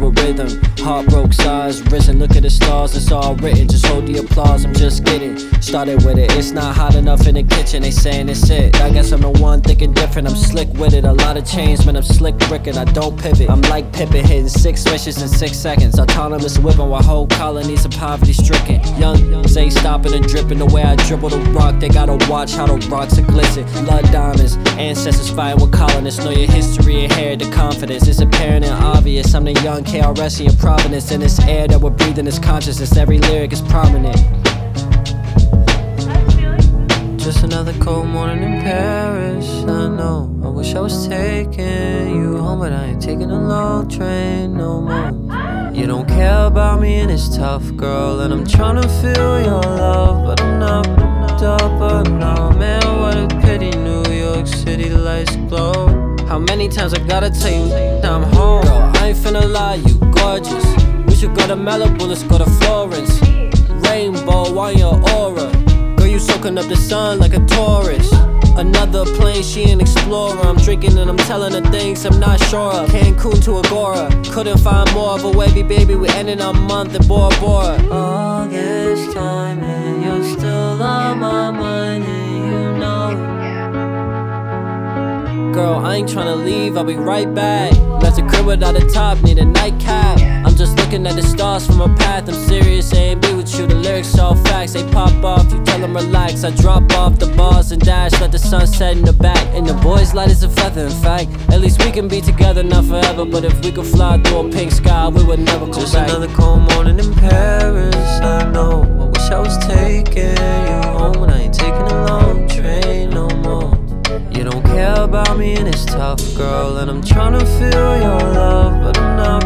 rhythm. Heart broke, sighs risen, look at the stars, it's all written. Just hold the applause, I'm just getting started with it. It's not hot enough in the kitchen, they saying it's it. I guess I'm the one thinking different, I'm slick with it. A lot of change, man, I'm slick bricking, I don't pivot. I'm like Pippin, hitting 6 switches in 6 seconds. Autonomous whipping while whole colonies are poverty stricken. Young say stopping and dripping the way I dribble the rock. They gotta watch how the rocks are glisten. Blood diamonds, ancestors fighting with colonists. Know your history, inherit the confidence. It's apparent and obvious. I'm the young KRS in Providence. In this air that we're breathing is consciousness. Every lyric is prominent. Just another cold morning in Paris. I know, I wish I was taking you home, but I ain't taking a long train no more. You don't care about me and it's tough, girl, and I'm tryna feel your love, but I'm not up now. Man, what a pity, New York City lights glow. How many times I gotta tell you I'm home? Girl, I ain't finna lie, you gorgeous. We should go to Malibu, let's go to Florence. Rainbow on your aura. Girl, you soaking up the sun like a tourist. Another plane, she an explorer. I'm drinking and I'm telling her things I'm not sure of. Cancun to Agora, couldn't find more of a wavy baby. We ending our month in Bora Bora. All this time and you're still on my mind, and you know. Girl, I ain't tryna leave, I'll be right back. Left the crib without a top, need a nightcap. I'm just looking at the stars from a path. I'm serious, A and B with you, the lyrics all facts. They pop off, you tell them relax. I drop off the bars and dash, let the sun set in the back. And the boys light as a feather, in fact. At least we can be together, not forever. But if we could fly through a pink sky, we would never come just back. Just another cold morning in Paris, I know. I wish I was taking you home, and I ain't taking a long train no more. You don't care about me and it's tough, girl, and I'm tryna feel your love, but I'm not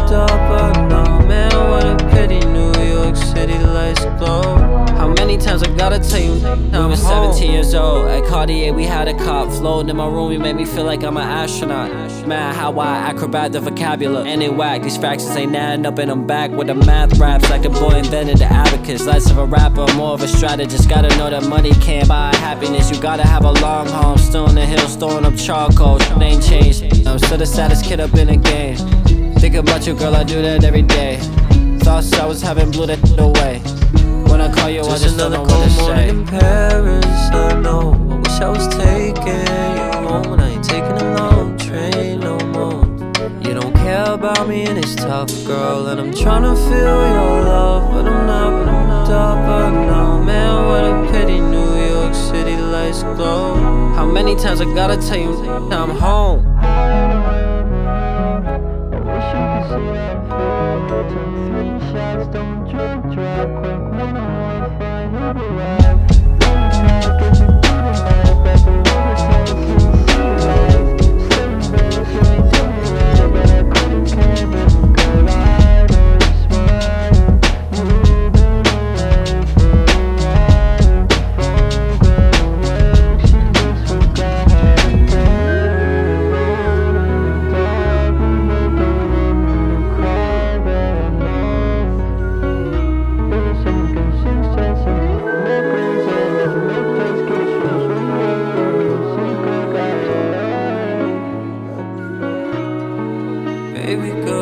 up now. Man, what a pity, New York City lights glow. How many times I gotta tell you we were 17 years old. At Cartier we had a cop floating in my room, you made me feel like I'm an astronaut. Man, how I acrobat the vocabulary. And it whack, these fractions ain't adding up, and I'm back with the math raps like the boy invented the abacus. Less of a rapper, more of a strategist. Gotta know that money can't buy happiness. You gotta have a long haul. I'm still in the hills, throwing up charcoal. Shit ain't changed. I'm still the saddest kid up in the game. Think about you, girl, I do that every day. Thoughts I was having blew that away. When I call you, I just don't know what to say. Just another cold morning in Paris, I know. I wish I was taking you home, and I ain't taking a long train no more. You don't care about me and it's tough, girl, and I'm tryna feel your love, but I'm not up now. Man, what a pity, New York City lights glow. How many times I gotta tell you I'm home? Baby girl.